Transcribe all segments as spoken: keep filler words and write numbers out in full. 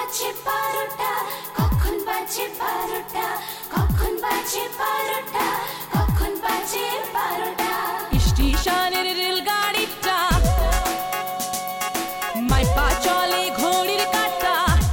বাজে বারোটা কখন বাজে বারোটা কখন বাজে বারোটা কখন বাজে বারোটা স্টেশনের রেলগাড়িটা মাইপা চলে ঘড়ির কাঁটা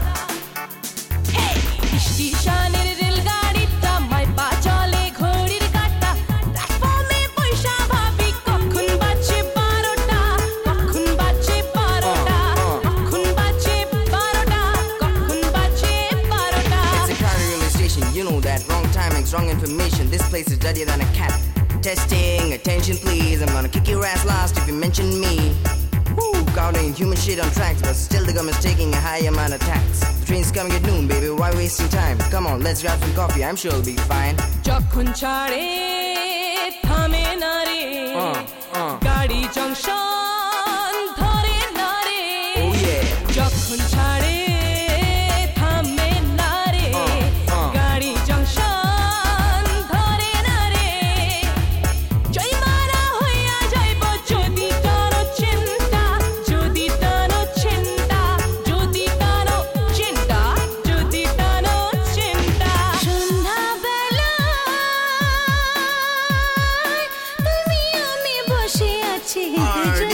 স্টেশনের রেলগাড়িটা মাইপা চলে ঘড়ির কাঁটা প্ল্যাটফর্মে পয়সা ভাবি কখন বাজে বারোটা কখন বাজে বারোটা কখন বাজে বারোটা কখন বাজে বারোটা It's a crowded railway station, you know that. Wrong timings, wrong information. This place is dirtier than a cat. Testing, attention please. I'm gonna kick your ass last if you mention me. Woo, counting human shit on tracks, but still the government's taking a high amount of tax. The train's coming at noon, baby. Why wasting time? Come on, let's grab some coffee. I'm sure it'll be fine. যখন ছাড়ে থামে না রে Uh, uh. গাড়ি junction ধরে না রে Oh yeah. যখন ছাড়ে থামে না রে Uh, uh. গাড়ি জংশন ধরে না রে জয়মারা হইয়া যাইব যদি তারো চিন্তা যদি তারো চিন্তা যদি তারো চিন্তা যদি তারো চিন্তা সন্ধ্যাবেলায় তুমি আমি বসে আছি আর